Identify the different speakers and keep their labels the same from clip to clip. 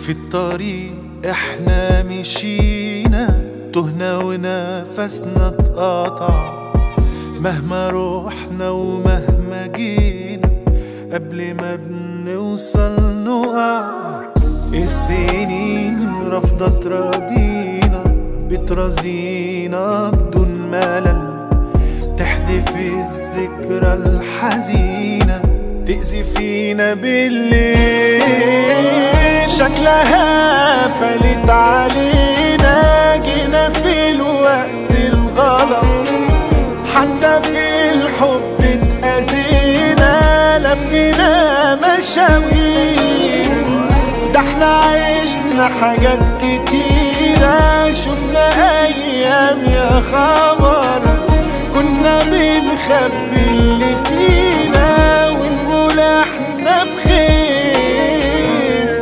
Speaker 1: في الطريق احنا مشينا تهنا ونفسنا اتقطع، مهما روحنا ومهما جينا قبل ما بنوصل نقع. السنين رافضة تراضينا، بترازينا بدون ملل، تحدف الذكرى الحزينة، تأذي فينا بالليل. شكلها فلت علينا، جينا في الوقت الغلط، حتى في الحب اتأذينا، لفينا مشاوير. ده احنا عشنا حاجات كتيرة، شفنا أيام يا خبر، كنا بنخبي اللي فينا ونقول احنا بخير.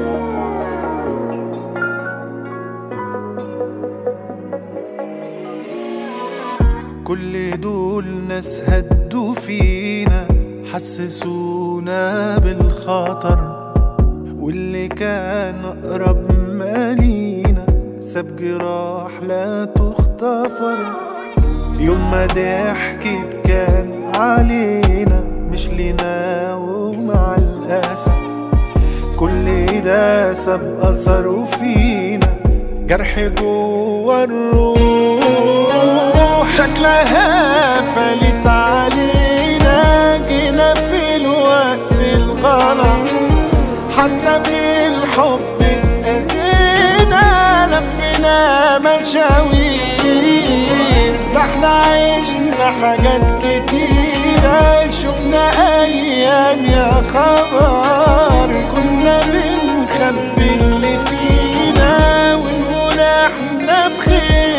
Speaker 1: كل دول ناس هدوا فينا، حسسونا بالخطر، واللي كان أقرب ما لينا ساب جراح لا تغتفر. يوم ما ضحكت كان علينا مش لينا، ومع الأسف كل ده ساب أثره فينا، جرح جوا الروح. شكلها فلت علينا، جينا في الوقت الغلط، حتى في الحب اتأذينا، لفينا مشاوير. ده احنا عشنا حاجات كتيرة، شفنا أيام يا خبر، كنا بنخبي اللي فينا ونقول احنا بخير.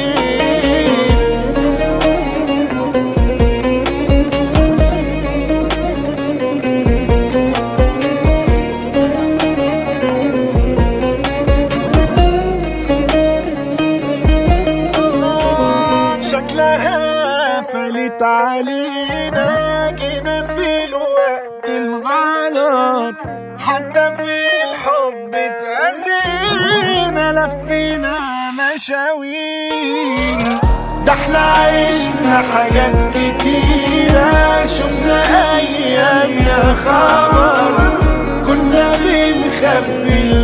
Speaker 1: شكلها فلت علينا، جينا في الوقت الغلط، حتى في الحب اتأذينا، لفينا مشاوير. ده احنا عشنا حاجات كتيرة، شفنا أيام يا خبر، كنا بنخبي